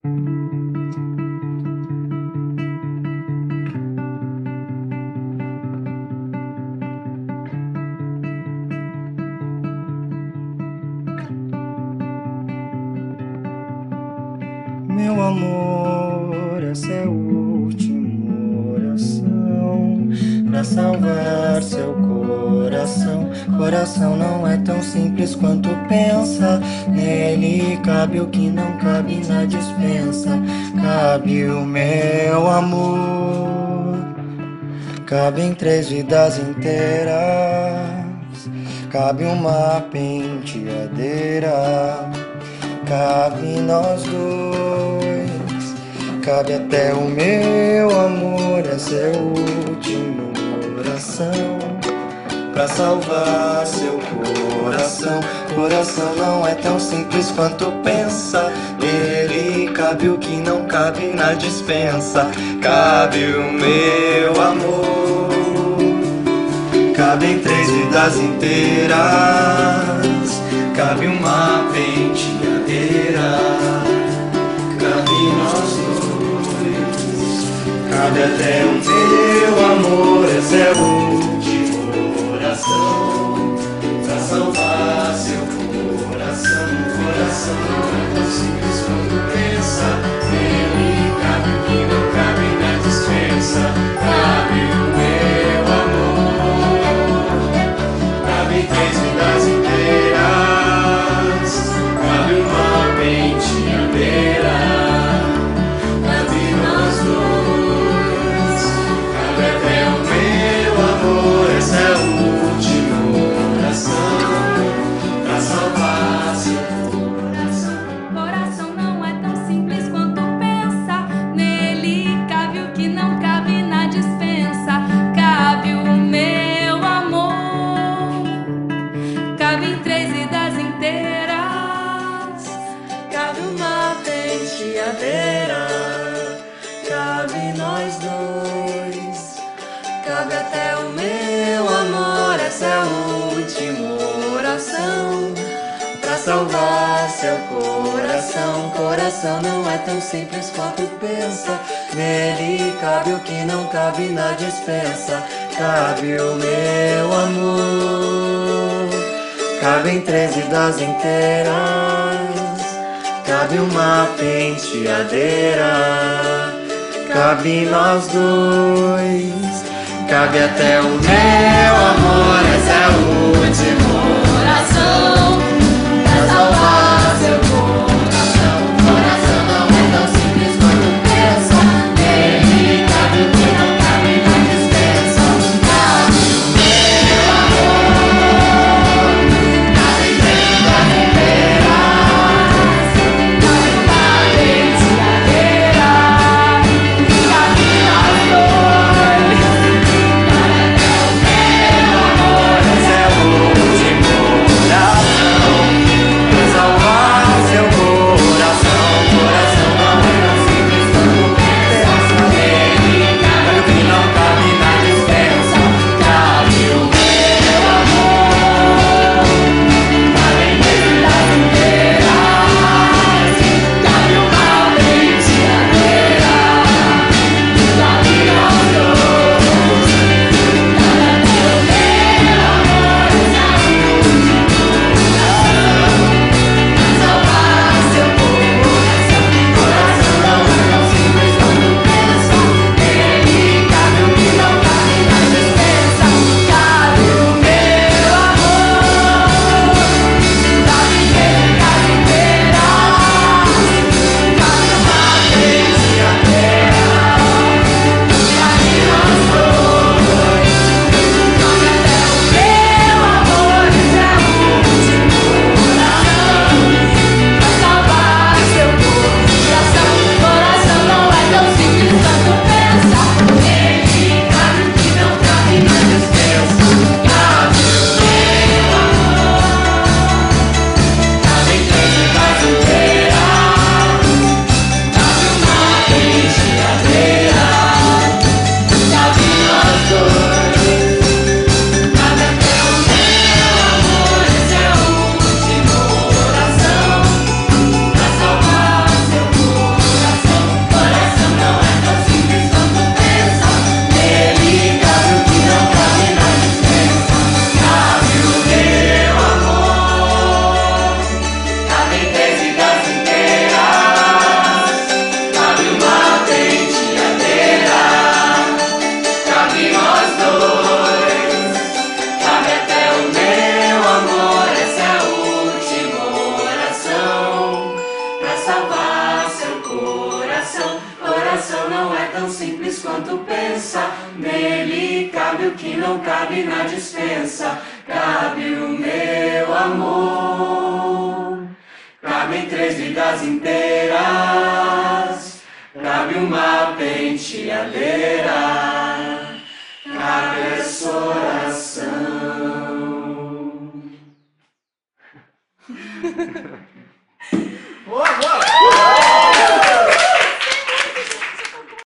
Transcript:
Meu amor, essa é a última oração pra salvar seu coração. Coração não é tão simples quanto pensa. Nele cabe o que não cabe na despensa. Cabe o meu amor, cabe em 3 vidas inteiras. Cabe uma penteadeira, cabe nós dois, cabe até o meu amor. Essa é a última oração pra salvar seu coração. Coração não é tão simples quanto pensa. Nele cabe o que não cabe na despensa. Cabe o meu amor, cabe em 3 vidas inteiras. Cabe uma penteadeira, cabe nós dois, cabe até o meu amor. Essa é a última oração pra salvar seu coração. Coração não é tão simples quanto pensa. Nele cabe o que não cabe na despensa. Cabe o meu amor, cabe em 3 vidas inteiras. Cabe uma penteadeira, cabe nós dois, cabe até o meu amor. Essa é a última oração pra salvar seu coração. Coração não é tão simples quanto pensa. Nele cabe o que não cabe na despensa. Cabe o meu amor, cabe em 3 vidas inteiras. Cabe uma penteadeira, cabe nós dois, cabe até o meu amor. Essa é a última oração pra salvar seu coração. Coração não é tão simples quanto pensa. Nele cabe o que não cabe na despensa. Cabe o meu amor, cabe em 3 vidas inteiras. Cabe uma penteadeira, cabe nós dois, cabe até o meu amor. Essa é a última oração pra salvar seu coração. Coração não é tão simples quanto pensa. Nele cabe o que não cabe na despensa. Cabe o meu amor, cabe em 3 vidas inteiras. Essa é a última oração coração não é tão simples quanto pensa. Nele cabe o que não cabe na despensa. Cabe o meu amor. Cabem 3 vidas inteiras. Cabe uma penteadeira.